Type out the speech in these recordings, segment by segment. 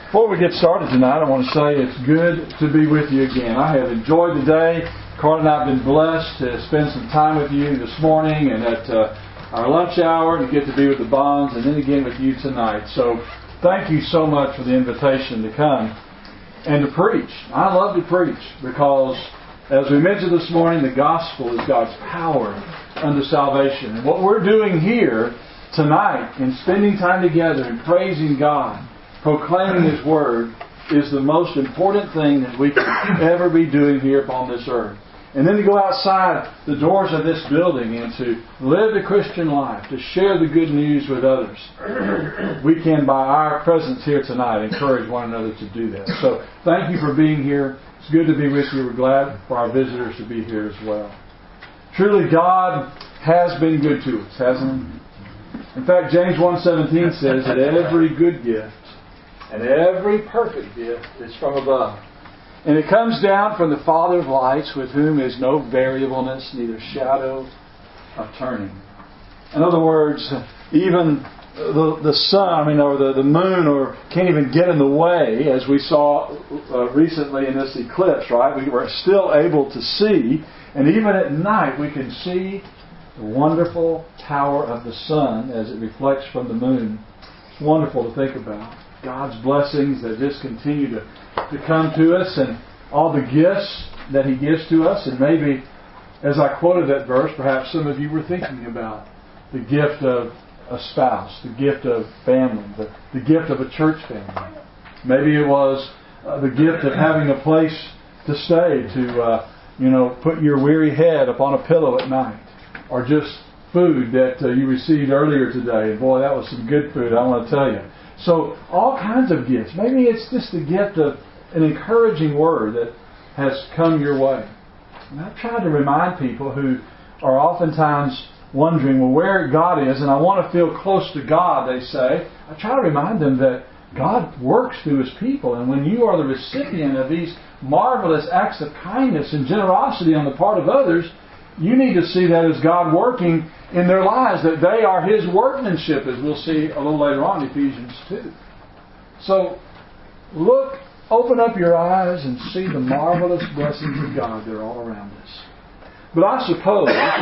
Before we get started tonight, I want to say it's good to be with you again. I have enjoyed the day. Carl and I have been blessed to spend some time with you this morning and at our lunch hour, and to get to be with the Bonds and then again with you tonight. So thank you so much for the invitation to come and to preach. I love to preach because, as we mentioned this morning, the gospel is God's power unto salvation. And what we're doing here tonight in spending time together and praising God, proclaiming His Word, is the most important thing that we can ever be doing here upon this earth. And then to go outside the doors of this building and to live the Christian life, to share the good news with others. We can, by our presence here tonight, encourage one another to do that. So thank you for being here. It's good to be with you. We're glad for our visitors to be here as well. Truly, God has been good to us, hasn't He? In fact, James 1:17 says that every good gift and every perfect gift is from above. And it comes down from the Father of lights, with whom is no variableness, neither shadow of turning. In other words, even the sun, or the moon, can't even get in the way, as we saw recently in this eclipse, right? We were still able to see, and even at night we can see the wonderful power of the sun as it reflects from the moon. It's wonderful to think about. God's blessings that just continue to come to us, and all the gifts that He gives to us. And maybe, as I quoted that verse, perhaps some of you were thinking about the gift of a spouse, the gift of family, the gift of a church family. Maybe it was the gift of having a place to stay, to put your weary head upon a pillow at night, or just food that you received earlier today. And boy, that was some good food, I want to tell you. So all kinds of gifts. Maybe it's just the gift of an encouraging word that has come your way. And I've tried to remind people who are oftentimes wondering, well, where God is, and I want to feel close to God, they say. I try to remind them that God works through His people. And when you are the recipient of these marvelous acts of kindness and generosity on the part of others, you need to see that as God working in their lives, that they are His workmanship, as we'll see a little later on in Ephesians 2. So, open up your eyes and see the marvelous blessings of God that are all around us. But I suppose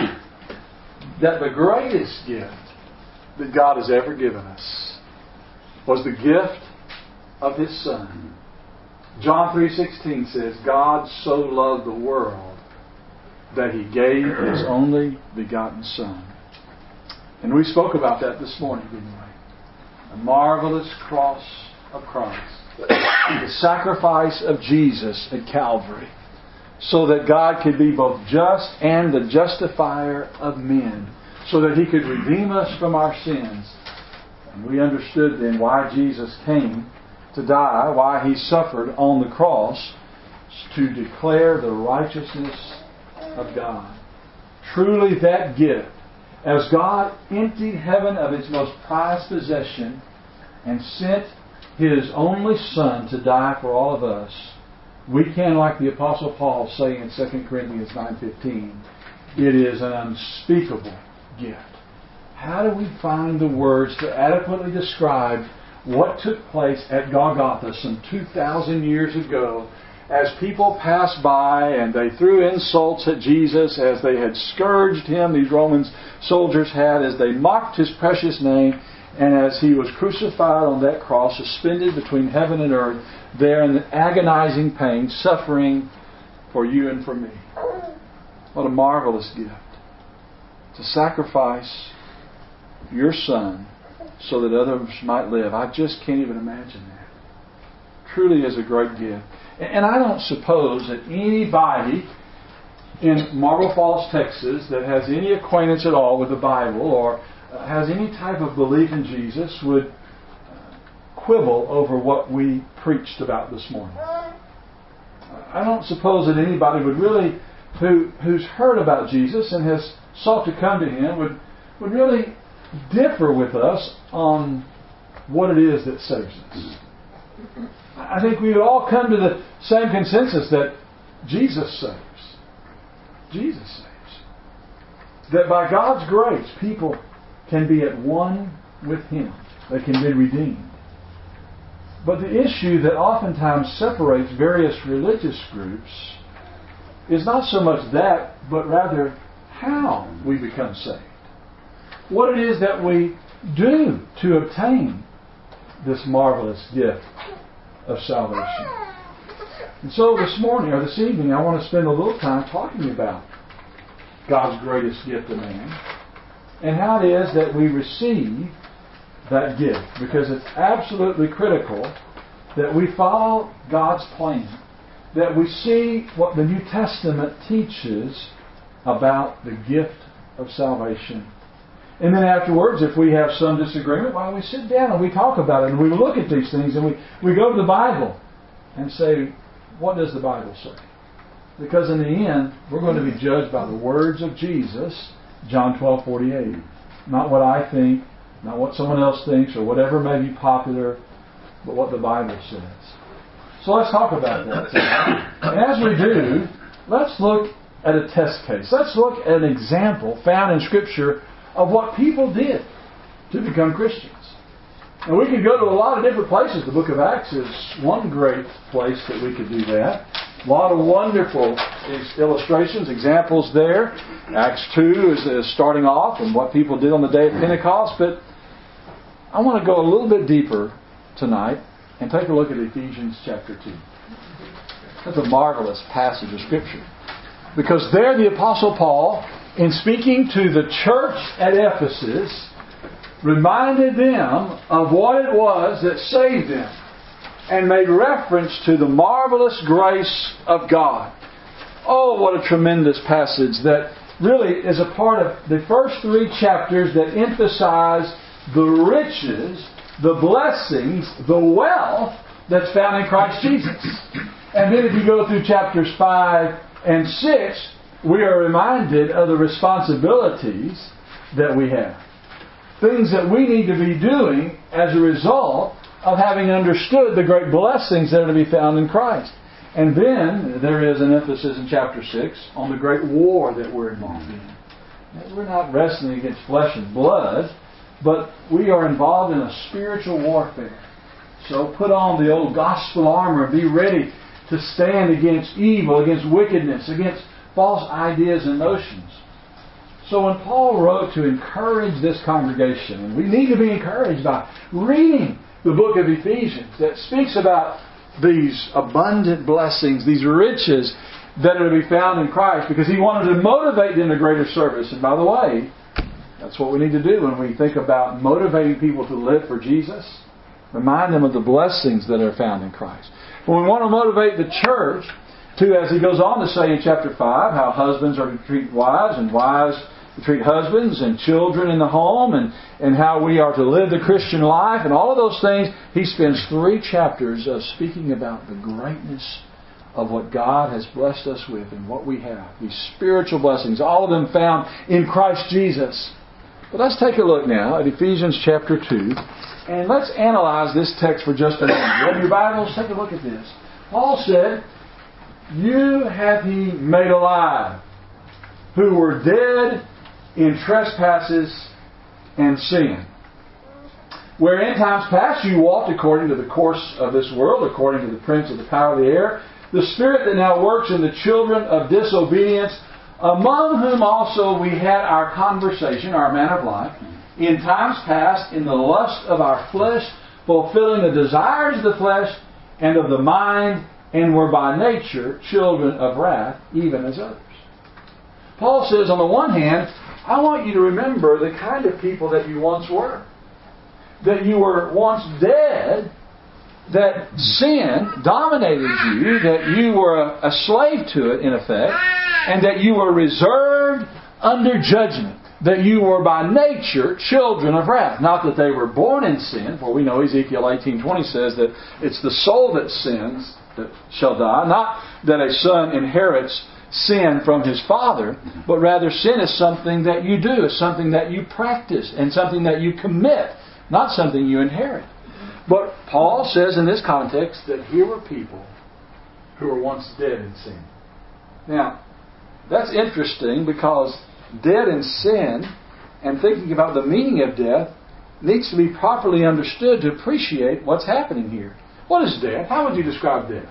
that the greatest gift that God has ever given us was the gift of His Son. John 3:16 says, God so loved the world that He gave His only begotten Son. And we spoke about that this morning, didn't we? The marvelous cross of Christ. The sacrifice of Jesus at Calvary. So that God could be both just and the justifier of men. So that He could redeem us from our sins. And we understood then why Jesus came to die, why He suffered on the cross, to declare the righteousness of God. Truly that gift, as God emptied heaven of its most prized possession and sent His only Son to die for all of us, we can, like the Apostle Paul, say in 2 Corinthians 9:15, it is an unspeakable gift. How do we find the words to adequately describe what took place at Golgotha some 2,000 years ago, as people passed by and they threw insults at Jesus, as they had scourged Him, these Roman soldiers had, as they mocked His precious name, and as He was crucified on that cross, suspended between heaven and earth, there in agonizing pain, suffering for you and for me. What a marvelous gift. To sacrifice your Son so that others might live. I just can't even imagine that. Truly is a great gift. And I don't suppose that anybody in Marble Falls, Texas, that has any acquaintance at all with the Bible or has any type of belief in Jesus would quibble over what we preached about this morning. I don't suppose that anybody would really, who's heard about Jesus and has sought to come to Him, would really differ with us on what it is that saves us. I think we would all come to the same consensus that Jesus saves. Jesus saves. That by God's grace, people can be at one with Him. They can be redeemed. But the issue that oftentimes separates various religious groups is not so much that, but rather how we become saved. What it is that we do to obtain this marvelous gift of salvation. And so this morning, or this evening, I want to spend a little time talking about God's greatest gift to man and how it is that we receive that gift. Because it's absolutely critical that we follow God's plan, that we see what the New Testament teaches about the gift of salvation. And then afterwards, if we have some disagreement, well, we sit down and we talk about it and we look at these things and we go to the Bible and say, what does the Bible say? Because in the end, we're going to be judged by the words of Jesus, John 12:48. Not what I think, not what someone else thinks, or whatever may be popular, but what the Bible says. So let's talk about that tonight. And as we do, let's look at a test case. Let's look at an example found in Scripture of what people did to become Christians. And we could go to a lot of different places. The book of Acts is one great place that we could do that. A lot of wonderful illustrations, examples there. Acts 2 is starting off and what people did on the day of Pentecost. But I want to go a little bit deeper tonight and take a look at Ephesians chapter 2. That's a marvelous passage of Scripture. Because there the Apostle Paul, in speaking to the church at Ephesus, reminded them of what it was that saved them and made reference to the marvelous grace of God. Oh, what a tremendous passage that really is a part of the first 3 chapters that emphasize the riches, the blessings, the wealth that's found in Christ Jesus. And then if you go through chapters 5 and 6, we are reminded of the responsibilities that we have. Things that we need to be doing as a result of having understood the great blessings that are to be found in Christ. And then there is an emphasis in chapter 6 on the great war that we're involved in. We're not wrestling against flesh and blood, but we are involved in a spiritual warfare. So put on the old gospel armor and be ready to stand against evil, against wickedness, against false ideas and notions. So when Paul wrote to encourage this congregation, and we need to be encouraged by reading the book of Ephesians that speaks about these abundant blessings, these riches that are to be found in Christ, because he wanted to motivate them to greater service. And by the way, that's what we need to do when we think about motivating people to live for Jesus. Remind them of the blessings that are found in Christ. When we want to motivate the church to, as he goes on to say in chapter 5, how husbands are to treat wives and wives to treat husbands and children in the home and how we are to live the Christian life and all of those things, he spends 3 chapters of speaking about the greatness of what God has blessed us with and what we have. These spiritual blessings, all of them found in Christ Jesus. But let's take a look now at Ephesians chapter 2 and let's analyze this text for just a moment. You have your Bibles? Take a look at this. Paul said, "You hath he made alive, who were dead in trespasses and sin, where in times past you walked according to the course of this world, according to the prince of the power of the air, the spirit that now works in the children of disobedience, among whom also we had our conversation, our manner of life, in times past in the lust of our flesh, fulfilling the desires of the flesh and of the mind, and were by nature children of wrath, even as others." Paul says, on the one hand, I want you to remember the kind of people that you once were. That you were once dead, that sin dominated you, that you were a slave to it, in effect, and that you were reserved under judgment. That you were by nature children of wrath. Not that they were born in sin, for we know Ezekiel 18:20 says that it's the soul that sins that shall die. Not that a son inherits sin from his father, but rather sin is something that you do, is something that you practice, and something that you commit, not something you inherit. But Paul says in this context that here were people who were once dead in sin. Now, that's interesting because dead in sin and thinking about the meaning of death needs to be properly understood to appreciate what's happening here. What is death? How would you describe death?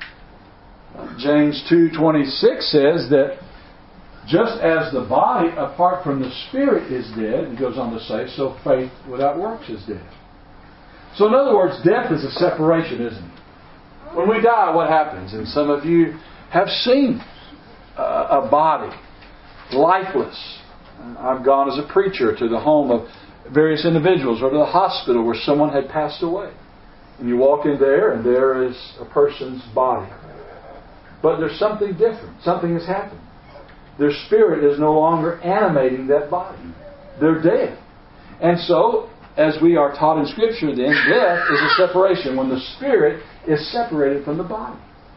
James 2:26 says that just as the body apart from the spirit is dead, he goes on to say, so faith without works is dead. So in other words, death is a separation, isn't it? When we die, what happens? And some of you have seen a body lifeless. I've gone as a preacher to the home of various individuals or to the hospital where someone had passed away. And you walk in there and there is a person's body. But there's something different. Something has happened. Their spirit is no longer animating that body. They're dead. And so, as we are taught in Scripture then, death is a separation when the spirit is separated from the body.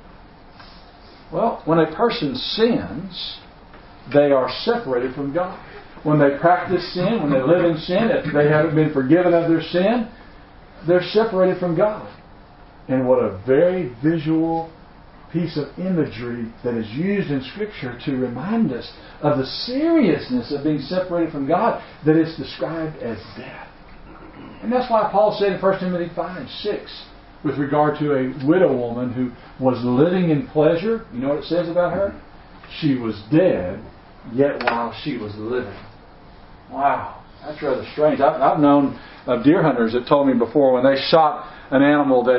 Well, when a person sins, they are separated from God. When they practice sin, when they live in sin, if they haven't been forgiven of their sin, they're separated from God. And what a very visual piece of imagery that is used in Scripture to remind us of the seriousness of being separated from God, that it's described as death. And that's why Paul said in 1 Timothy 5:6, with regard to a widow woman who was living in pleasure, you know what it says about her? She was dead, yet while she was living. Wow, that's rather strange. I've known deer hunters that told me before when they shot an animal that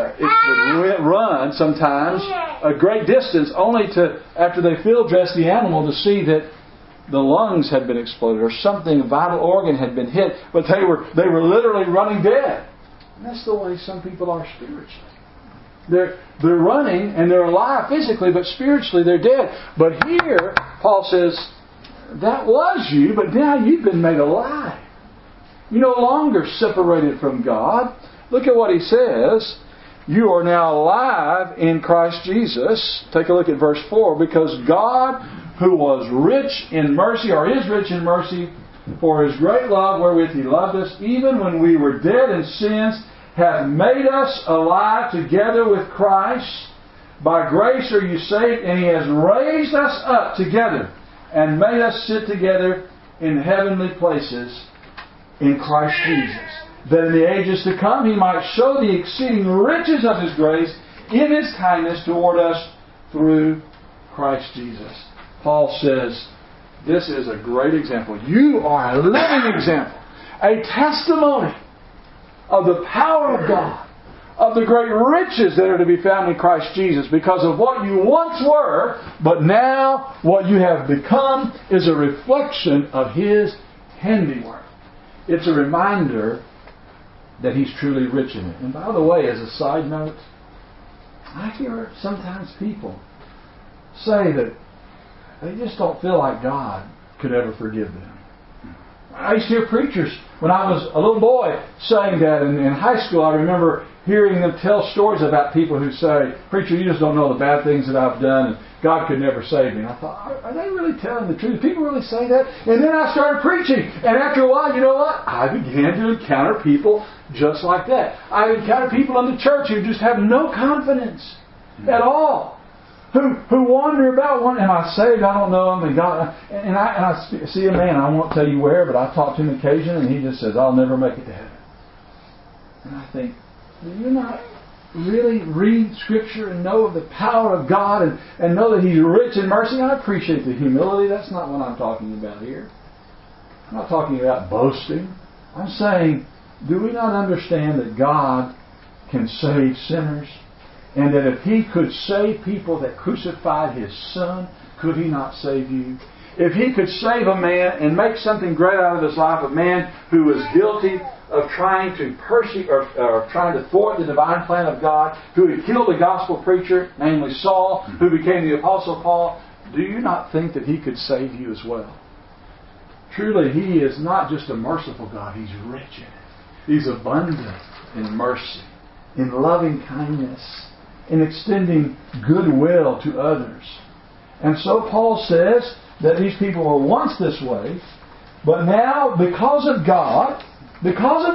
it would run sometimes a great distance only to, after they field dressed the animal, to see that the lungs had been exploded or something, a vital organ had been hit, but they were literally running dead. And that's the way some people are spiritually. They're running and they're alive physically, but spiritually they're dead. But here, Paul says, that was you, but now you've been made alive. You're no longer separated from God. Look at what he says. You are now alive in Christ Jesus. Take a look at verse 4. Because God, who was rich in mercy, or is rich in mercy, for His great love wherewith He loved us, even when we were dead in sins, hath made us alive together with Christ. By grace are you saved, and He has raised us up together and made us sit together in heavenly places in Christ Jesus, that in the ages to come He might show the exceeding riches of His grace in His kindness toward us through Christ Jesus. Paul says, this is a great example. You are a living example, a testimony of the power of God, of the great riches that are to be found in Christ Jesus, because of what you once were, but now what you have become is a reflection of His handiwork. It's a reminder that He's truly rich in it. And by the way, as a side note, I hear sometimes people say that they just don't feel like God could ever forgive them. I used to hear preachers when I was a little boy saying that. In high school, I remember hearing them tell stories about people who say, "Preacher, you just don't know the bad things that I've done, and God could never save me." And I thought, are they really telling the truth? People really say that? And then I started preaching. And after a while, you know what? I began to encounter people just like that. I encountered people in the church who just have no confidence at all. Who wander about, am I saved? I don't know Him. And God, and I see a man, I won't tell you where, but I talk to him occasionally, and he just says, "I'll never make it to heaven." And I think, do you not really read Scripture and know of the power of God and know that He's rich in mercy? I appreciate the humility. That's not what I'm talking about here. I'm not talking about boasting. I'm saying, do we not understand that God can save sinners? And that if He could save people that crucified His Son, could He not save you? If He could save a man and make something great out of his life, a man who was guilty of trying to or trying to thwart the divine plan of God, who had killed a gospel preacher, namely Saul, who became the Apostle Paul, do you not think that He could save you as well? Truly, He is not just a merciful God. He's rich in it. He's abundant in mercy, in loving kindness, in extending goodwill to others. And so Paul says that these people were once this way, but now because of God, they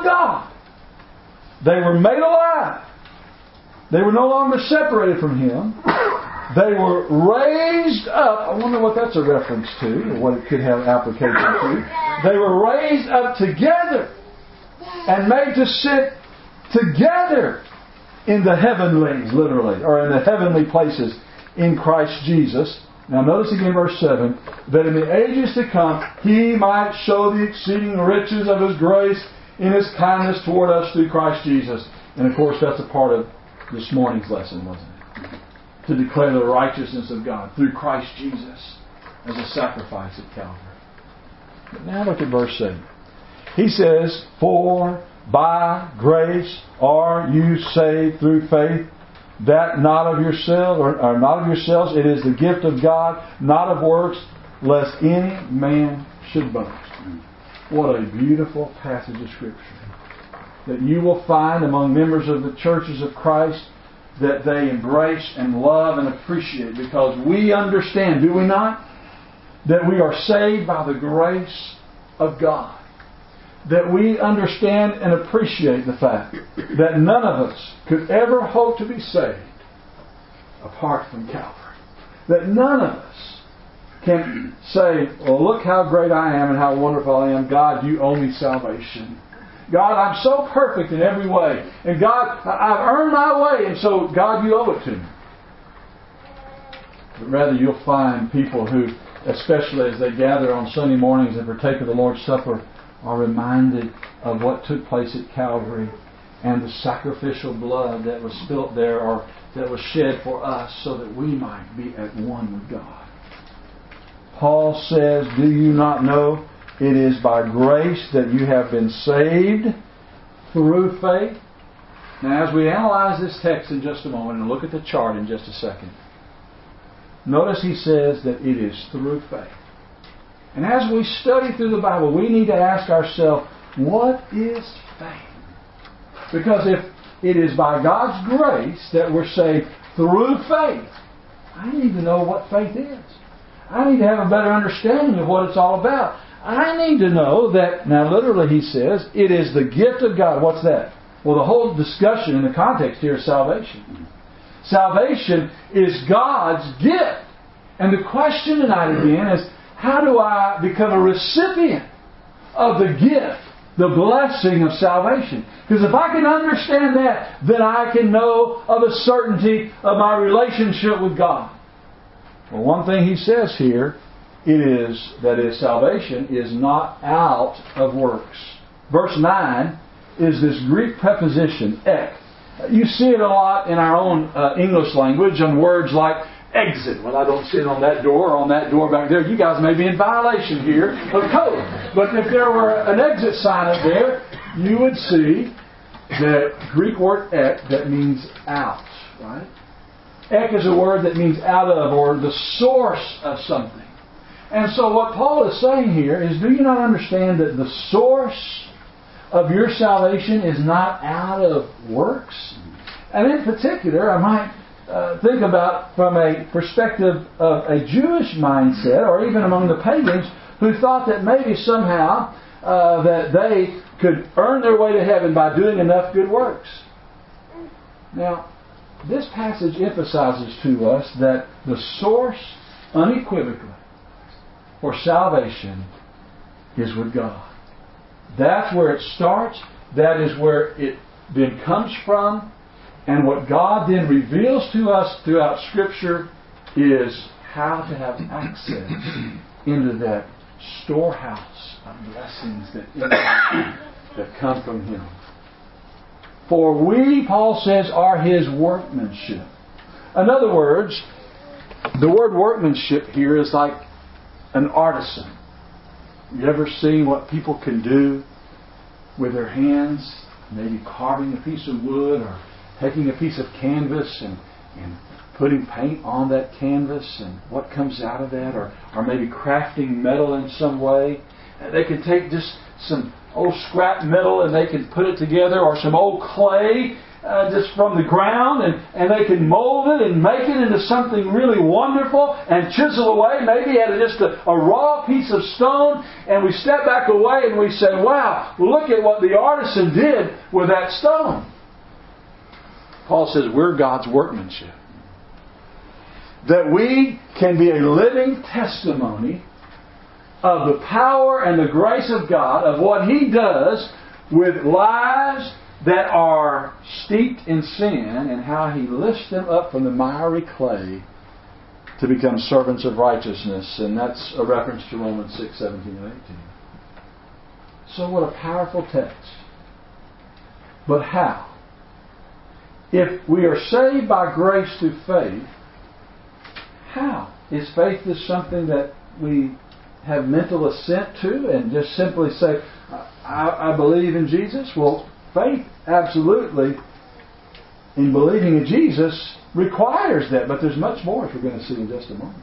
were made alive. They were no longer separated from Him. They were raised up. I wonder what that's a reference to, or what it could have application to. They were raised up together and made to sit together in the heavenlies, literally, or in the heavenly places in Christ Jesus. Now notice again verse 7, that in the ages to come He might show the exceeding riches of His grace in His kindness toward us through Christ Jesus. And of course that's a part of this morning's lesson, wasn't it? To declare the righteousness of God through Christ Jesus as a sacrifice at Calvary. But now look at verse 8. He says, for by grace are you saved through faith, that not of yourselves, or not of yourselves, it is the gift of God, not of works, lest any man should boast. What a beautiful passage of Scripture that you will find among members of the churches of Christ, that they embrace and love and appreciate, because we understand, do we not, that we are saved by the grace of God. That we understand and appreciate the fact that none of us could ever hope to be saved apart from Calvary. That none of us can say, well, look how great I am and how wonderful I am. God, you owe me salvation. God, I'm so perfect in every way. And God, I've earned my way, and so God, you owe it to me. But rather you'll find people who, especially as they gather on Sunday mornings and partake of the Lord's Supper, are reminded of what took place at Calvary and the sacrificial blood that was spilt there, or that was shed for us, so that we might be at one with God. Paul says, do you not know it is by grace that you have been saved through faith? Now as we analyze this text in just a moment and look at the chart in just a second, notice he says that it is through faith. And as we study through the Bible, we need to ask ourselves, what is faith? Because if it is by God's grace that we're saved through faith, I need to know what faith is. I need to have a better understanding of what it's all about. I need to know that, now literally he says, it is the gift of God. What's that? Well, the whole discussion in the context here is salvation. Salvation is God's gift. And the question tonight again is, how do I become a recipient of the gift, the blessing of salvation? Because if I can understand that, then I can know of a certainty of my relationship with God. Well, one thing he says here, salvation is not out of works. Verse 9 is this Greek preposition, ek. You see it a lot in our own English language on words like exit. Well, I don't sit on that door or on that door back there. You guys may be in violation here of code. But if there were an exit sign up there, you would see the Greek word ek that means out. Right? Ek is a word that means out of, or the source of something. And so what Paul is saying here is, do you not understand that the source of your salvation is not out of works? And in particular, I might think about from a perspective of a Jewish mindset, or even among the pagans, who thought that maybe somehow that they could earn their way to heaven by doing enough good works. Now, this passage emphasizes to us that the source, unequivocally, for salvation is with God. That's where it starts. That is where it then comes from. And what God then reveals to us throughout Scripture is how to have access into that storehouse of blessings that come from Him. For we, Paul says, are His workmanship. In other words, the word workmanship here is like an artisan. You ever seen what people can do with their hands? Maybe carving a piece of wood, or taking a piece of canvas and putting paint on that canvas, and what comes out of that, or maybe crafting metal in some way. And they can take just some old scrap metal and they can put it together, or some old clay just from the ground, and they can mold it and make it into something really wonderful and chisel away, maybe at just a raw piece of stone, and we step back away and we say, wow, look at what the artisan did with that stone. Paul says we're God's workmanship. That we can be a living testimony of the power and the grace of God, of what He does with lives that are steeped in sin, and how He lifts them up from the miry clay to become servants of righteousness. And that's a reference to Romans 6, 17 and 18. So what a powerful text. But how? If we are saved by grace through faith, how? Is faith just something that we have mental assent to and just simply say, I believe in Jesus? Well, faith absolutely in believing in Jesus requires that, but there's much more, as we're going to see in just a moment.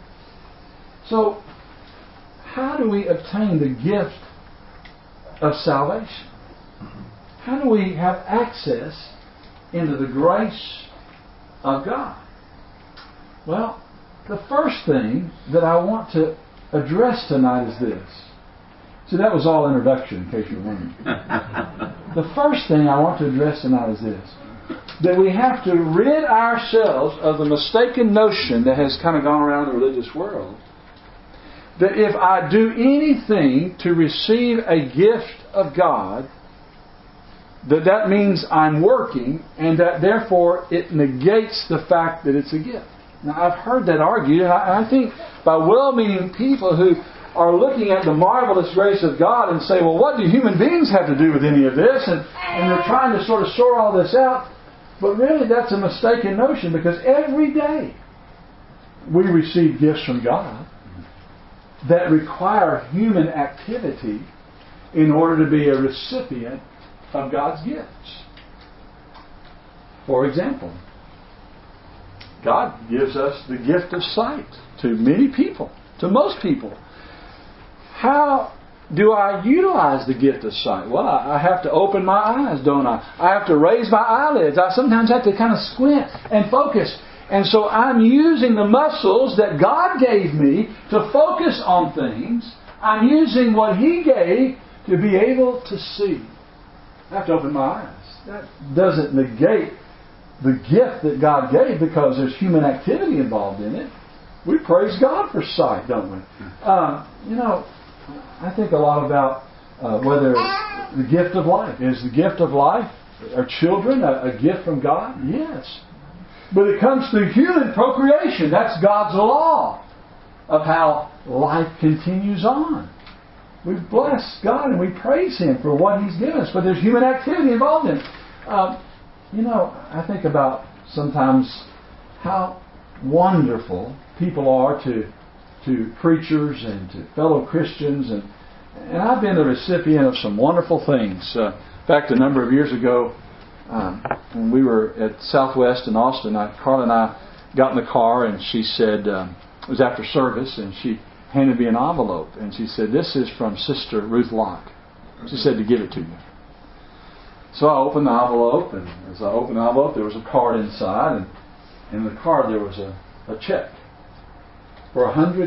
So, how do we obtain the gift of salvation? How do we have access into the grace of God? Well, the first thing that I want to address tonight is this. See, that was all introduction, in case you're wondering. The first thing I want to address tonight is this. That we have to rid ourselves of the mistaken notion that has kind of gone around the religious world, that if I do anything to receive a gift of God, that means I'm working, and that therefore it negates the fact that it's a gift. Now, I've heard that argued, and I think by well-meaning people who are looking at the marvelous grace of God and say, well, what do human beings have to do with any of this? And they're trying to sort of sort all this out. But really, that's a mistaken notion, because every day we receive gifts from God that require human activity in order to be a recipient of God's gifts. For example, God gives us the gift of sight to many people, to most people. How do I utilize the gift of sight? Well, I have to open my eyes, don't I? I have to raise my eyelids. I sometimes have to kind of squint and focus. And so I'm using the muscles that God gave me to focus on things. I'm using what He gave to be able to see. I have to open my eyes. That doesn't negate the gift that God gave, because there's human activity involved in it. We praise God for sight, don't we? I think a lot about whether the gift of life. Is the gift of life, are children a gift from God? Yes. But it comes through human procreation. That's God's law of how life continues on. We bless God and we praise Him for what He's given us. But there's human activity involved in it. I think about sometimes how wonderful people are to preachers and to fellow Christians, and I've been the recipient of some wonderful things. In fact, a number of years ago, when we were at Southwest in Austin, Carla and I got in the car, and she said, it was after service, and she handed me an envelope, and she said, "This is from Sister Ruth Locke." She said to give it to you. So I opened the envelope, and as I opened the envelope, there was a card inside, and in the card there was a check for $100.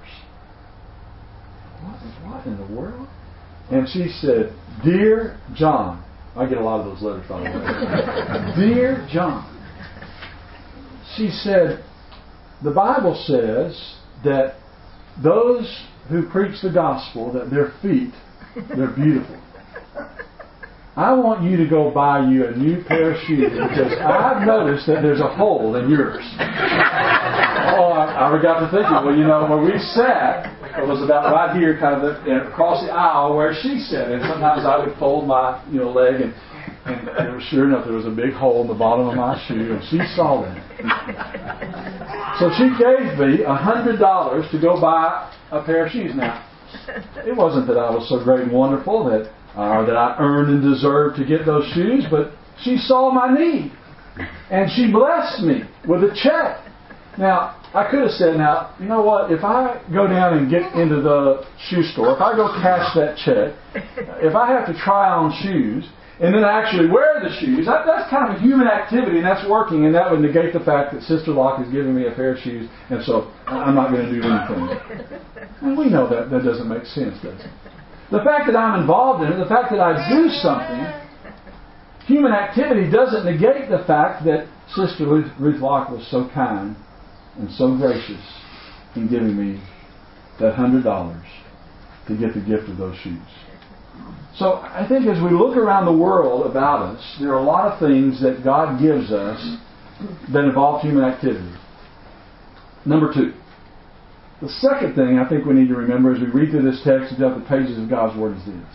What in the world? And she said, "Dear John," I get a lot of those letters, by the way. "Dear John," she said, "the Bible says that those who preach the gospel, that their feet, they're beautiful. I want you to go buy you a new pair of shoes, because I've noticed that there's a hole in yours." Oh, I got to thinking, where we sat, it was about right here, kind of across the aisle where she sat. And sometimes I would fold my leg, and sure enough, there was a big hole in the bottom of my shoe, and she saw that. So she gave me $100 to go buy a pair of shoes. Now, it wasn't that I was so great and wonderful that I earned and deserved to get those shoes, but she saw my need, and she blessed me with a check. Now, I could have said, you know what, if I go down and get into the shoe store, if I go cash that check, if I have to try on shoes, and then actually wear the shoes, that's kind of a human activity, and that's working, and that would negate the fact that Sister Locke is giving me a pair of shoes, and so I'm not going to do anything. And we know that doesn't make sense, does it? The fact that I'm involved in it, the fact that I do something, human activity doesn't negate the fact that Sister Ruth Locke was so kind and so gracious in giving me that $100 to get the gift of those shoes. So I think as we look around the world about us, there are a lot of things that God gives us that involve human activity. Number 2. The second thing I think we need to remember as we read through this text and throughout the pages of God's Word is this.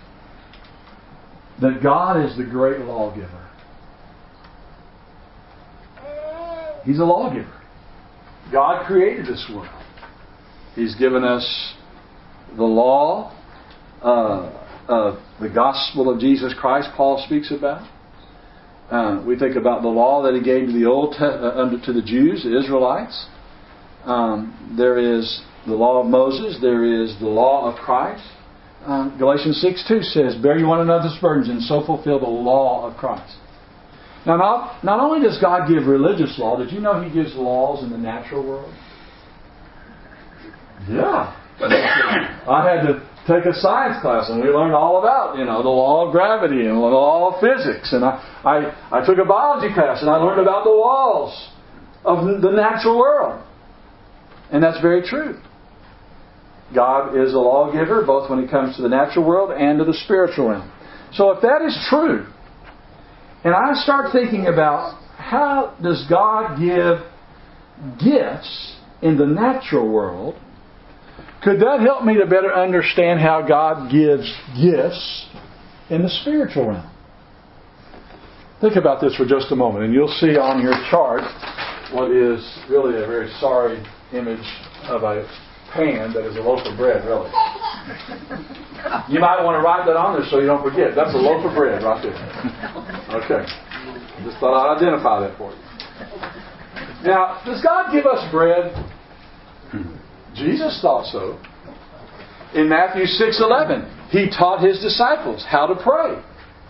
That God is the great lawgiver. He's a lawgiver. God created this world. He's given us the law, the gospel of Jesus Christ, Paul speaks about. We think about the law that He gave to the Jews, the Israelites. There is the law of Moses. There is the law of Christ. Galatians 6:2 says, "Bear you one another's burdens and so fulfill the law of Christ." Now, not only does God give religious law, did you know He gives laws in the natural world? Yeah. I had to take a science class and we learned all about, the law of gravity and the law of physics. And I took a biology class and I learned about the laws of the natural world. And that's very true. God is a lawgiver both when it comes to the natural world and to the spiritual realm. So if that is true, and I start thinking about how does God give gifts in the natural world, could that help me to better understand how God gives gifts in the spiritual realm? Think about this for just a moment, and you'll see on your chart what is really a very sorry image of a pan that is a loaf of bread, really. You might want to write that on there so you don't forget. That's a loaf of bread right there. Okay. Just thought I'd identify that for you. Now, does God give us bread? Jesus thought so. In Matthew 6:11, He taught His disciples how to pray.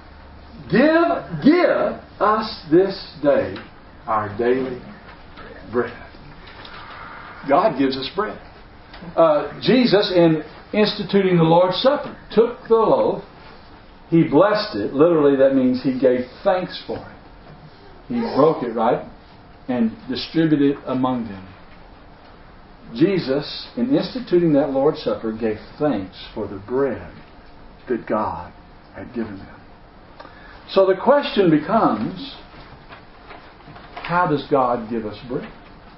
Give us this day our daily bread. God gives us bread. Jesus, in instituting the Lord's Supper, took the loaf, He blessed it. Literally, that means He gave thanks for it. He broke it, right? And distributed it among them. Jesus, in instituting that Lord's Supper, gave thanks for the bread that God had given them. So the question becomes, how does God give us bread?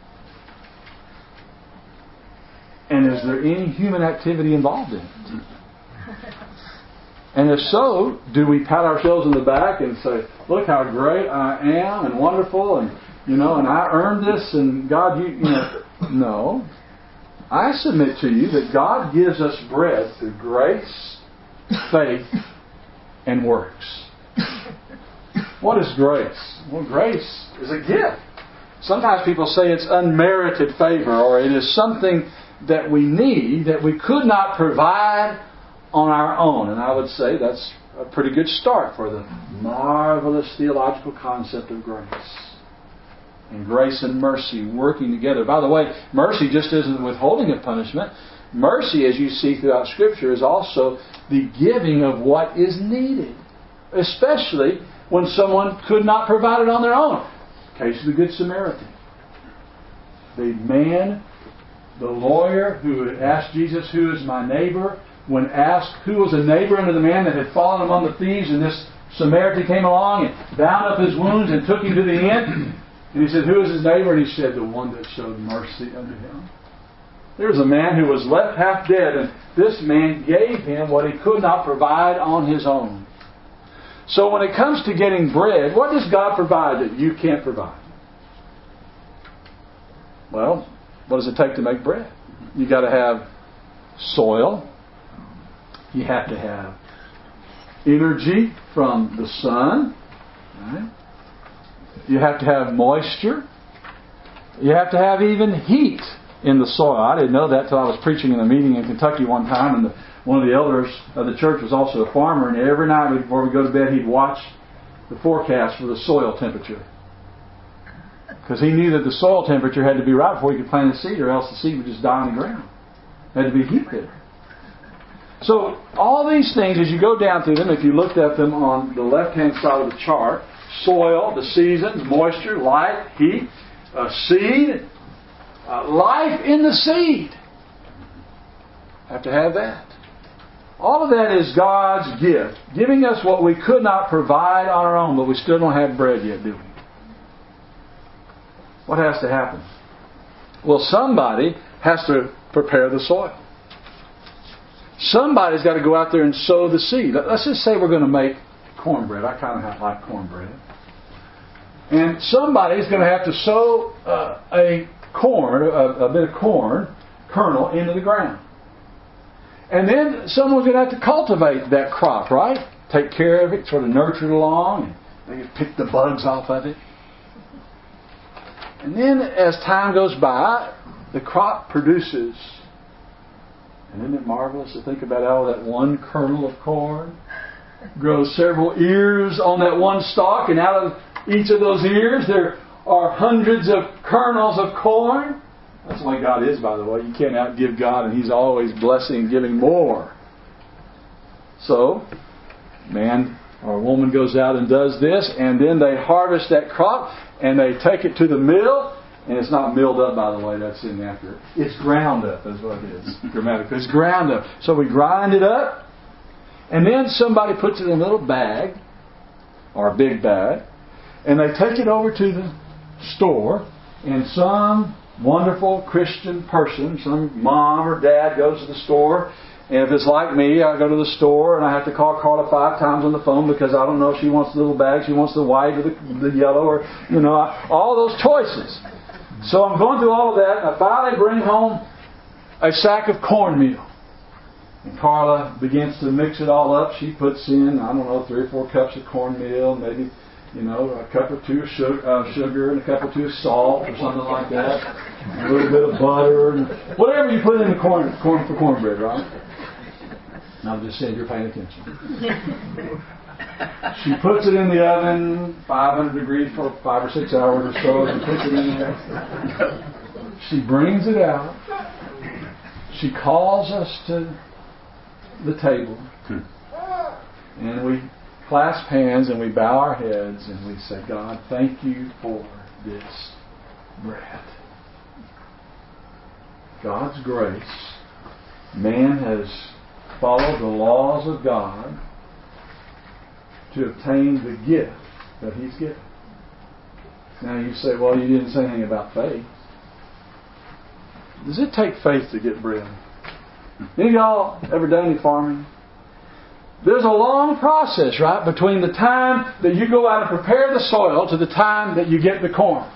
And is there any human activity involved in it? And if so, do we pat ourselves in the back and say, look how great I am and wonderful and I earned this and God, No. I submit to you that God gives us bread through grace, faith, and works. What is grace? Well, grace is a gift. Sometimes people say it's unmerited favor, or it is something that we need that we could not provide on our own. And I would say that's a pretty good start for the marvelous theological concept of grace. And grace and mercy working together. By the way, mercy just isn't withholding of punishment. Mercy, as you see throughout Scripture, is also the giving of what is needed. Especially when someone could not provide it on their own. Case of the Good Samaritan. The lawyer who asked Jesus, "Who is my neighbor?" When asked who was a neighbor unto the man that had fallen among the thieves, and this Samaritan came along and bound up his wounds and took him to the inn. And he said, "Who is his neighbor?" And he said, "The one that showed mercy unto him." There was a man who was left half dead, and this man gave him what he could not provide on his own. So when it comes to getting bread, what does God provide that you can't provide? Well, what does it take to make bread? You got to have soil. You have to have energy from the sun. Right? You have to have moisture. You have to have even heat in the soil. I didn't know that until I was preaching in a meeting in Kentucky one time, and one of the elders of the church was also a farmer, and every night before we go to bed, he'd watch the forecast for the soil temperature. Because he knew that the soil temperature had to be right before he could plant a seed, or else the seed would just die on the ground. There had to be heat there. So all these things, as you go down through them, if you looked at them on the left-hand side of the chart, soil, the seasons, moisture, light, heat, seed, life in the seed. Have to have that. All of that is God's gift, giving us what we could not provide on our own, but we still don't have bread yet, do we? What has to happen? Well, somebody has to prepare the soil. Somebody's got to go out there and sow the seed. Let's just say we're going to make cornbread. I kind of like cornbread. And somebody's going to have to sow a bit of corn kernel into the ground. And then someone's going to have to cultivate that crop, right? Take care of it, sort of nurture it along, and maybe pick the bugs off of it. And then as time goes by, the crop produces. And isn't it marvelous to think about how that one kernel of corn grows several ears on that one stalk, and out of each of those ears there are hundreds of kernels of corn? That's the way God is, by the way. You can't outgive God, and He's always blessing and giving more. So, man or woman goes out and does this, and then they harvest that crop, and they take it to the mill, and it's not milled up, by the way, that's inaccurate. It's ground up, is what it is, grammatically. It's ground up. So we grind it up, and then somebody puts it in a little bag, or a big bag, and they take it over to the store, and some wonderful Christian person, some mom or dad goes to the store, and if it's like me, I go to the store and I have to call Carla 5 times on the phone because I don't know if she wants the little bag, she wants the white or the yellow, or, all those choices. So I'm going through all of that, and I finally bring home a sack of cornmeal. And Carla begins to mix it all up. She puts in, 3 or 4 cups of cornmeal, maybe, a cup or 2 of sugar and a cup or 2 of salt or something like that. A little bit of butter, and whatever you put in the corn for cornbread, right? I'm just saying you're paying attention. She puts it in the oven, 500 degrees for 5 or 6 hours or so. She puts it in there. She brings it out. She calls us to the table. And we clasp hands and we bow our heads and we say, God, thank you for this bread. God's grace. Man has followed the laws of God to obtain the gift that He's given. Now you say, well, you didn't say anything about faith. Does it take faith to get bread? Any of y'all ever done any farming? There's a long process, right, between the time that you go out and prepare the soil to the time that you get the corn.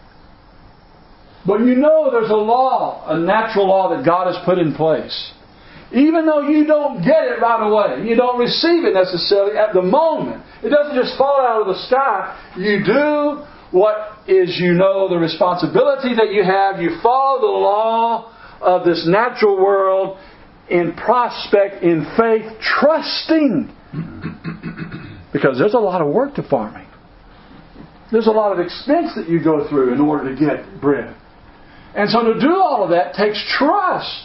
But there's a law, a natural law that God has put in place. Even though you don't get it right away, you don't receive it necessarily at the moment, it doesn't just fall out of the sky. You do what is, the responsibility that you have. You follow the law of this natural world in prospect, in faith, trusting. Because there's a lot of work to farming. There's a lot of expense that you go through in order to get bread. And so to do all of that takes trust.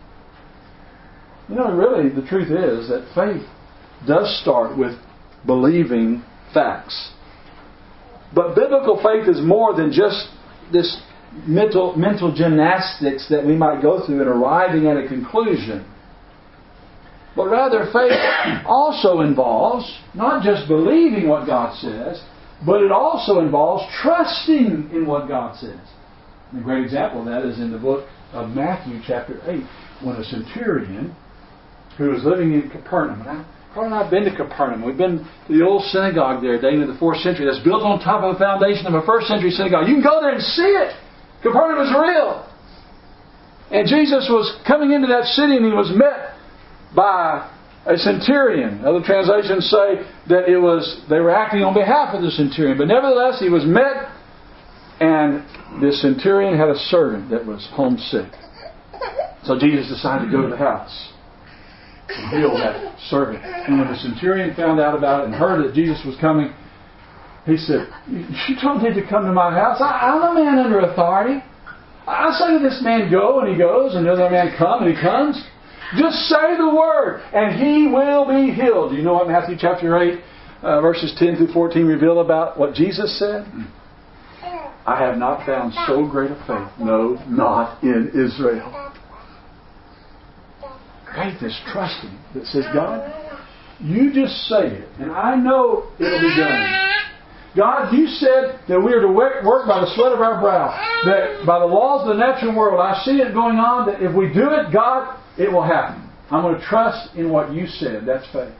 Really, the truth is that faith does start with believing facts. But biblical faith is more than just this mental gymnastics that we might go through in arriving at a conclusion. But rather, faith also involves not just believing what God says, but it also involves trusting in what God says. And a great example of that is in the book of Matthew chapter 8, when a centurion who was living in Capernaum. Carl and I have been to Capernaum. We've been to the old synagogue there dating to the 4th century that's built on top of the foundation of a 1st century synagogue. You can go there and see it. Capernaum is real. And Jesus was coming into that city and He was met by a centurion. Other translations say that they were acting on behalf of the centurion. But nevertheless, He was met, and this centurion had a servant that was homesick. So Jesus decided to go to the house and heal that servant. And when the centurion found out about it and heard that Jesus was coming, he said, "You told me to come to my house. I'm a man under authority. I say to this man, go, and he goes, and the other man, come, and he comes. Just say the word, and he will be healed." Do you know what Matthew chapter 8, verses 10 through 14 reveal about what Jesus said? I have not found so great a faith, no, not in Israel. Faith is trusting. That says, God, you just say it, and I know it'll be done. God, you said that we are to work by the sweat of our brow. That by the laws of the natural world, I see it going on, that if we do it, God, it will happen. I'm going to trust in what you said. That's faith.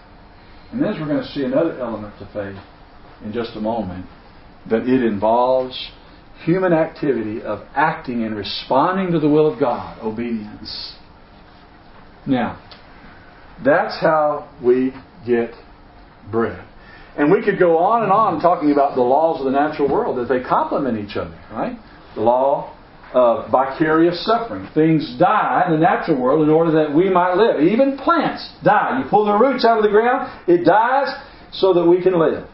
And then we're going to see another element to faith in just a moment. That it involves human activity of acting and responding to the will of God. Obedience. Now, that's how we get bread. And we could go on and on talking about the laws of the natural world, that they complement each other, right? The law of vicarious suffering. Things die in the natural world in order that we might live. Even plants die. You pull their roots out of the ground, it dies so that we can live.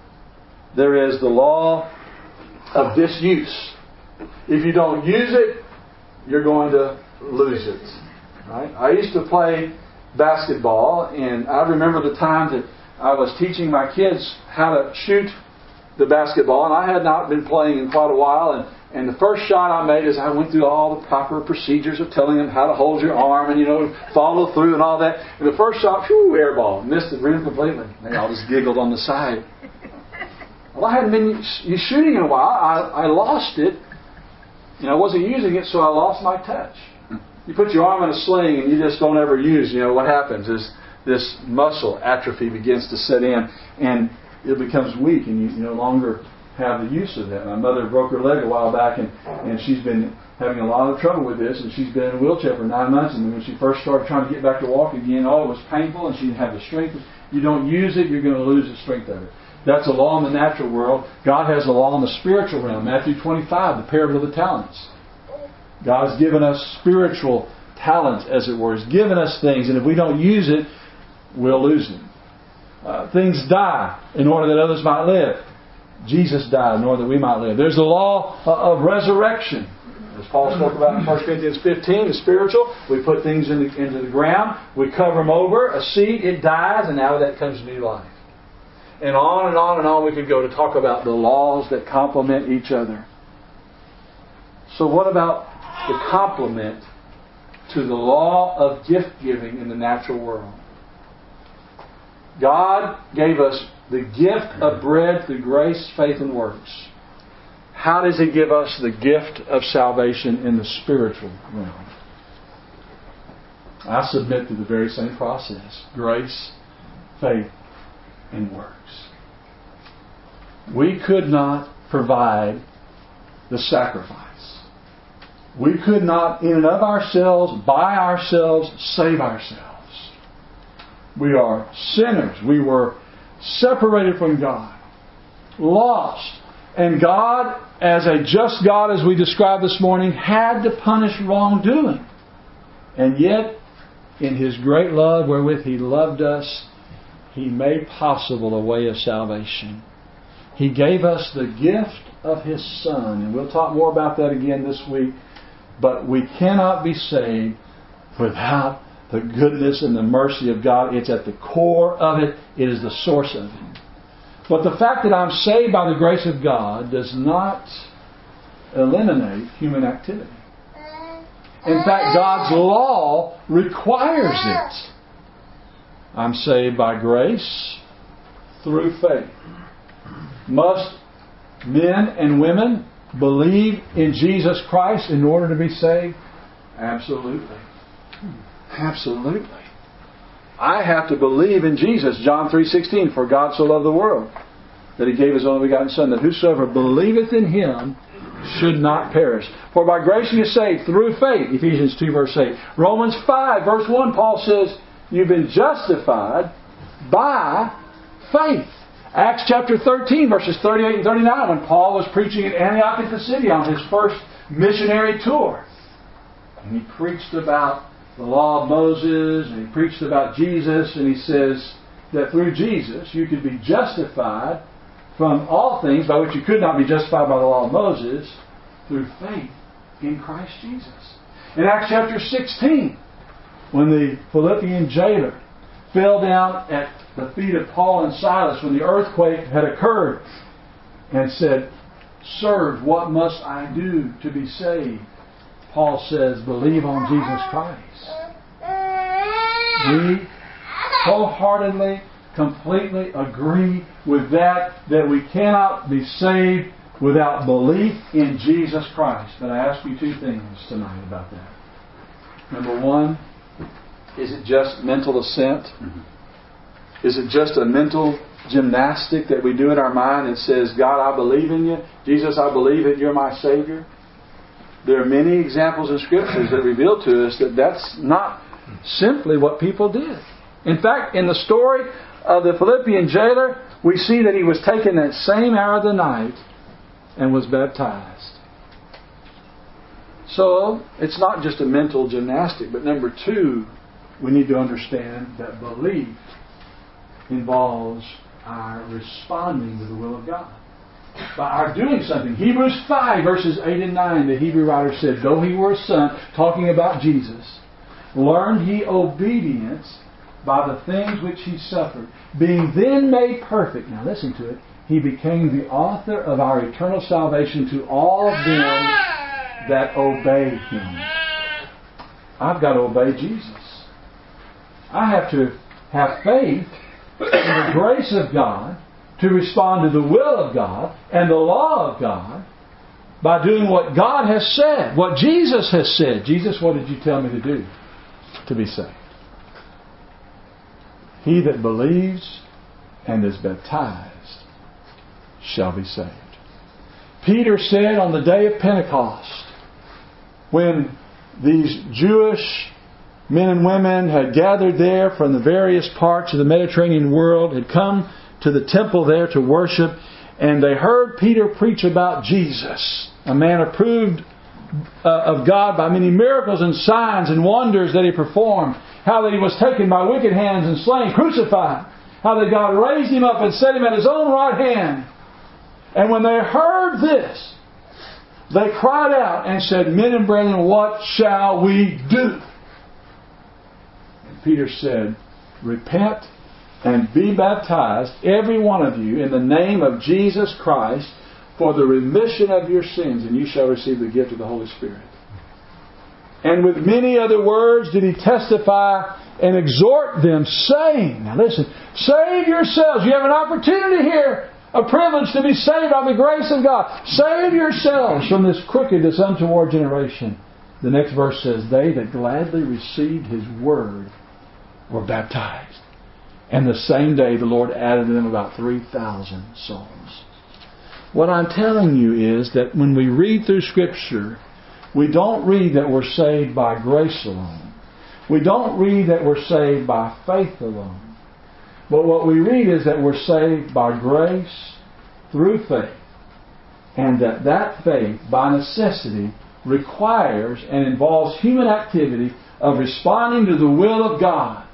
There is the law of disuse. If you don't use it, you're going to lose it. Right? I used to play basketball, and I remember the time that I was teaching my kids how to shoot the basketball, and I had not been playing in quite a while, and the first shot I made is I went through all the proper procedures of telling them how to hold your arm and, follow through and all that. And the first shot, air ball, missed the rim completely. They all just giggled on the side. Well, I hadn't been shooting in a while. I lost it, and I wasn't using it, so I lost my touch. You put your arm in a sling and you just don't ever use, what happens is this muscle atrophy begins to set in and it becomes weak and you no longer have the use of that. My mother broke her leg a while back and she's been having a lot of trouble with this, and she's been in a wheelchair for 9 months, and when she first started trying to get back to walk again, it was painful and she didn't have the strength. You don't use it, you're going to lose the strength of it. That's a law in the natural world. God has a law in the spiritual realm. Matthew 25, the parable of the talents. God has given us spiritual talents, as it were. He's given us things, and if we don't use it, we'll lose them. Things die in order that others might live. Jesus died in order that we might live. There's the law of resurrection. As Paul spoke about in 1 Corinthians 15, the spiritual. We put things into the ground. We cover them over. A seed, it dies, and out of that comes new life. And on and on and on we could go to talk about the laws that complement each other. So what about the complement to the law of gift giving in the natural world? God gave us the gift of bread through grace, faith, and works. How does He give us the gift of salvation in the spiritual realm? I submit to the very same process. Grace, faith, and works. We could not provide the sacrifice. We could not, in and of ourselves, by ourselves, save ourselves. We are sinners. We were separated from God, lost. And God, as a just God, as we described this morning, had to punish wrongdoing. And yet, in His great love wherewith He loved us, He made possible a way of salvation. He gave us the gift of His Son. And we'll talk more about that again this week. But we cannot be saved without the goodness and the mercy of God. It's at the core of it. It is the source of it. But the fact that I'm saved by the grace of God does not eliminate human activity. In fact, God's law requires it. I'm saved by grace through faith. Must men and women believe in Jesus Christ in order to be saved? Absolutely. Absolutely. I have to believe in Jesus. John 3:16, for God so loved the world that He gave His only begotten Son, that whosoever believeth in Him should not perish. For by grace you are saved through faith. Ephesians 2 verse 8. Romans 5 verse 1, Paul says, you've been justified by faith. Acts chapter 13 verses 38 and 39, when Paul was preaching at Antioch in Pisidia on his first missionary tour. And he preached about the law of Moses, and he preached about Jesus, and he says that through Jesus you could be justified from all things by which you could not be justified by the law of Moses, through faith in Christ Jesus. In Acts chapter 16, when the Philippian jailer fell down at the feet of Paul and Silas when the earthquake had occurred and said, Sirs, what must I do to be saved? Paul says, believe on Jesus Christ. We wholeheartedly, completely agree with that we cannot be saved without belief in Jesus Christ. But I ask you two things tonight about that. Number one, is it just mental assent? Is it just a mental gymnastic that we do in our mind and says, God, I believe in you. Jesus, I believe that you're my Savior. There are many examples in Scriptures that reveal to us that that's not simply what people did. In fact, in the story of the Philippian jailer, we see that he was taken that same hour of the night and was baptized. So, it's not just a mental gymnastic. But number two, we need to understand that belief involves our responding to the will of God. By our doing something. Hebrews 5 verses 8 and 9, the Hebrew writer said, though he were a son, talking about Jesus, learned he obedience by the things which he suffered. Being then made perfect, now listen to it, he became the author of our eternal salvation to all of them that obey him. I've got to obey Jesus. I have to have faith in the grace of God to respond to the will of God and the law of God by doing what God has said, what Jesus has said. Jesus, what did you tell me to do to be saved? He that believes and is baptized shall be saved. Peter said on the day of Pentecost, when these Jewish men and women had gathered there from the various parts of the Mediterranean world, had come to the temple there to worship, and they heard Peter preach about Jesus, a man approved of God by many miracles and signs and wonders that he performed, how that he was taken by wicked hands and slain, crucified, how that God raised him up and set him at his own right hand. And when they heard this, they cried out and said, men and brethren, what shall we do? And Peter said, repent and be baptized, every one of you, in the name of Jesus Christ, for the remission of your sins, and you shall receive the gift of the Holy Spirit. And with many other words did he testify and exhort them, saying, now listen, save yourselves. You have an opportunity here, a privilege to be saved by the grace of God. Save yourselves from this crooked, this untoward generation. The next verse says, they that gladly received his word were baptized. And the same day the Lord added to them about 3,000 souls. What I'm telling you is that when we read through Scripture, we don't read that we're saved by grace alone. We don't read that we're saved by faith alone. But what we read is that we're saved by grace through faith. And that faith, by necessity, requires and involves human activity of responding to the will of God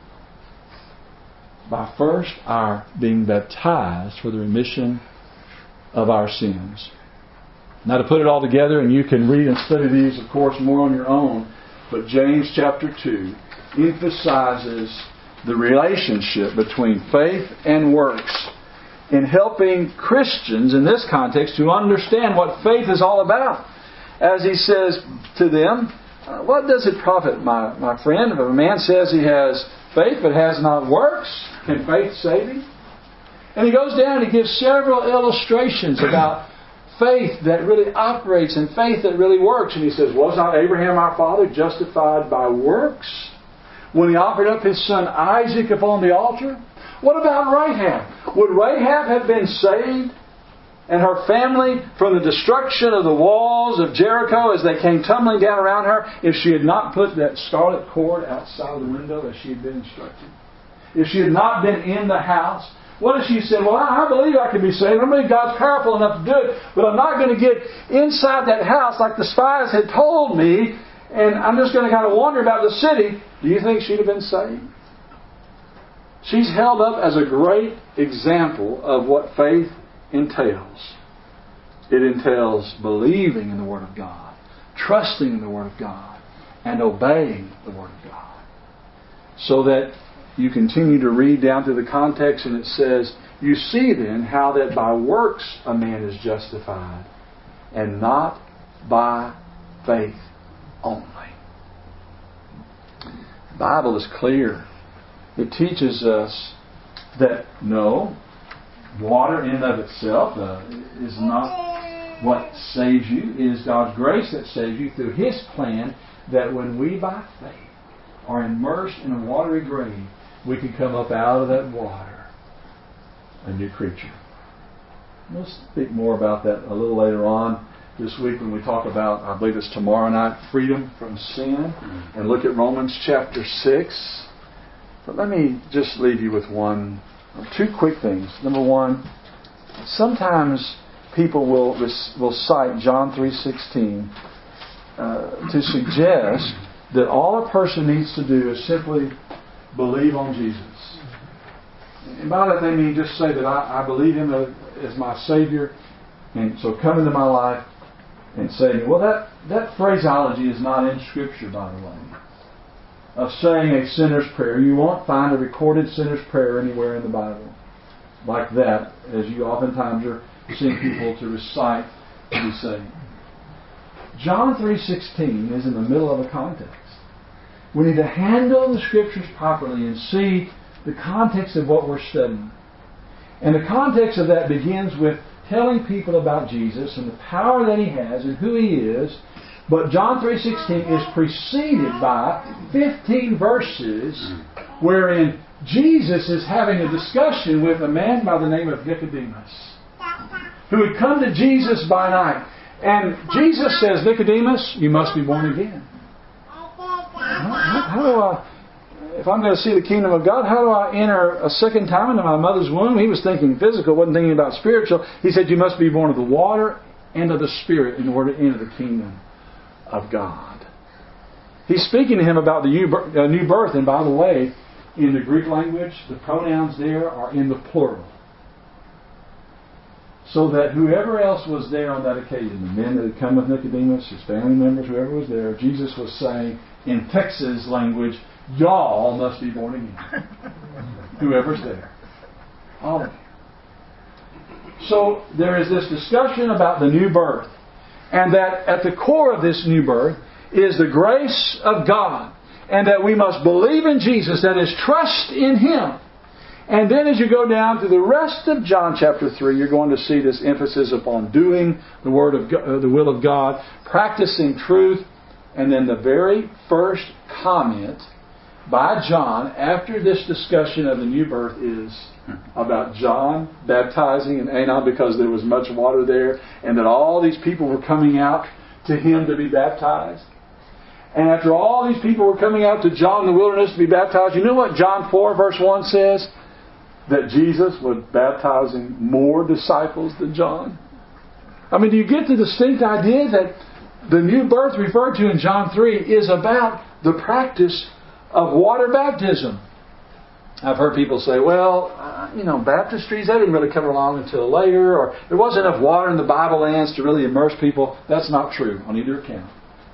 by first our being baptized for the remission of our sins. Now, to put it all together, and you can read and study these, of course, more on your own, but James chapter 2 emphasizes the relationship between faith and works in helping Christians in this context to understand what faith is all about. As he says to them, what does it profit, my friend, if a man says he has faith but has not works? Can faith save him? And he goes down and he gives several illustrations about faith that really operates and faith that really works. And he says, was not Abraham our father justified by works when he offered up his son Isaac upon the altar? What about Rahab? Would Rahab have been saved and her family from the destruction of the walls of Jericho as they came tumbling down around her if she had not put that scarlet cord outside of the window as she had been instructed? If she had not been in the house? What if she said, well, I believe I can be saved. I believe God's powerful enough to do it, but I'm not going to get inside that house like the spies had told me, and I'm just going to kind of wander about the city. Do you think she'd have been saved? She's held up as a great example of what faith entails. It entails believing in the Word of God, trusting in the Word of God, and obeying the Word of God. So that you continue to read down through the context and it says, you see then how that by works a man is justified and not by faith only. The Bible is clear it teaches us that no, water in and of itself is not what saves you. It is God's grace that saves you through His plan, that when we by faith are immersed in a watery grave, we can come up out of that water a new creature. We'll speak more about that a little later on this week when we talk about, I believe it's tomorrow night, freedom from sin, and look at Romans chapter 6. But let me just leave you with two quick things. Number one, sometimes people will cite John 3:16 to suggest that all a person needs to do is simply believe on Jesus. And by that they mean just say that I believe Him as my Savior, and so come into my life and save me. Well, that phraseology is not in Scripture, by the way, of saying a sinner's prayer. You won't find a recorded sinner's prayer anywhere in the Bible like that, as you oftentimes are seeing people to recite to be saved. John 3:16 is in the middle of a context. We need to handle the Scriptures properly and see the context of what we're studying. And the context of that begins with telling people about Jesus and the power that He has and who He is. But John 3:16 is preceded by 15 verses wherein Jesus is having a discussion with a man by the name of Nicodemus, who had come to Jesus by night. And Jesus says, Nicodemus, you must be born again. How do I, if I'm going to see the kingdom of God, how do I enter a second time into my mother's womb? He was thinking physical, wasn't thinking about spiritual. He said, you must be born of the water and of the Spirit in order to enter the kingdom of God. He's speaking to him about the new birth. And by the way, in the Greek language, the pronouns there are in the plural. So that whoever else was there on that occasion, the men that had come with Nicodemus, his family members, whoever was there, Jesus was saying in Texas language, y'all must be born again. Whoever's there. All of you. So there is this discussion about the new birth. And that at the core of this new birth is the grace of God. And that we must believe in Jesus, that is, trust in Him. And then as you go down to the rest of John chapter 3, you're going to see this emphasis upon doing the word of God, the will of God, practicing truth. And then the very first comment by John after this discussion of the new birth is about John baptizing in Aenon because there was much water there, and that all these people were coming out to him to be baptized. And after all these people were coming out to John in the wilderness to be baptized, you know what John 4 verse 1 says? That Jesus was baptizing more disciples than John. I mean, do you get the distinct idea that the new birth referred to in John 3 is about the practice of water baptism? I've heard people say, well, baptistries, that didn't really come along until later, or there wasn't enough water in the Bible lands to really immerse people. That's not true on either account.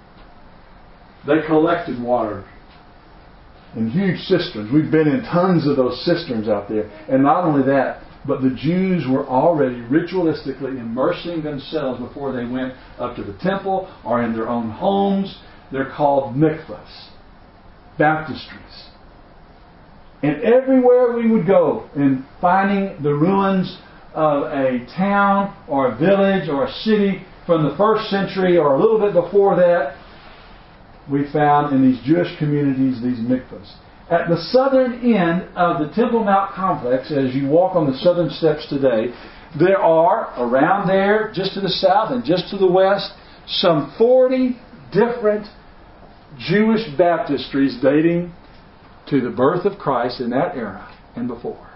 They collected water in huge cisterns. We've been in tons of those cisterns out there. And not only that, but the Jews were already ritualistically immersing themselves before they went up to the temple or in their own homes. They're called mikvahs, baptistries. And everywhere we would go in finding the ruins of a town or a village or a city from the first century or a little bit before that, we found in these Jewish communities these mikvahs. At the southern end of the Temple Mount complex, as you walk on the southern steps today, there are, around there, just to the south and just to the west, some 40 different Jewish baptistries dating to the birth of Christ in that era and before.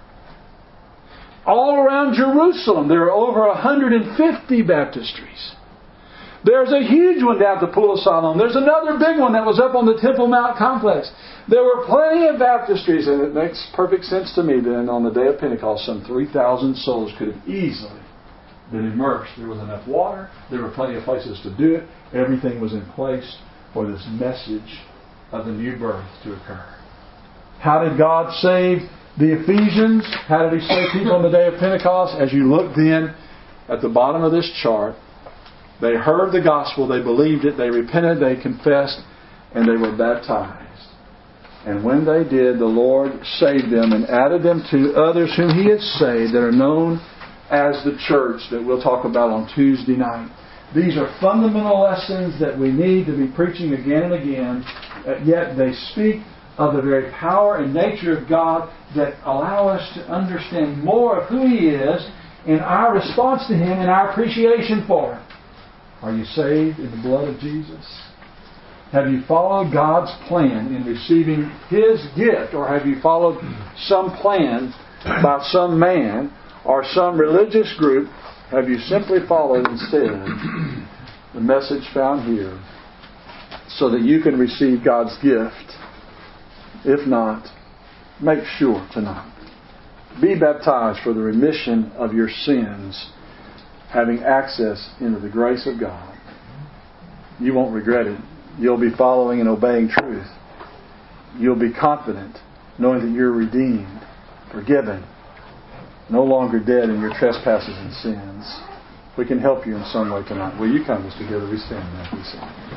All around Jerusalem, there are over 150 baptistries. There's a huge one down at the Pool of Siloam. There's another big one that was up on the Temple Mount complex. There were plenty of baptistries, and it makes perfect sense to me that on the day of Pentecost, some 3,000 souls could have easily been immersed. There was enough water. There were plenty of places to do it. Everything was in place for this message of the new birth to occur. How did God save the Ephesians? How did He save people on the day of Pentecost? As you look then at the bottom of this chart, they heard the gospel, they believed it, they repented, they confessed, and they were baptized. And when they did, the Lord saved them and added them to others whom He had saved that are known as the church that we'll talk about on Tuesday night. These are fundamental lessons that we need to be preaching again and again, yet they speak of the very power and nature of God that allow us to understand more of who He is and our response to Him and our appreciation for Him. Are you saved in the blood of Jesus? Have you followed God's plan in receiving His gift, or have you followed some plan by some man or some religious group? Have you simply followed instead the message found here so that you can receive God's gift? If not, make sure tonight. Be baptized for the remission of your sins, having access into the grace of God. You won't regret it. You'll be following and obeying truth. You'll be confident knowing that you're redeemed, forgiven, no longer dead in your trespasses and sins. We can help you in some way tonight. Will you come as together we stand now?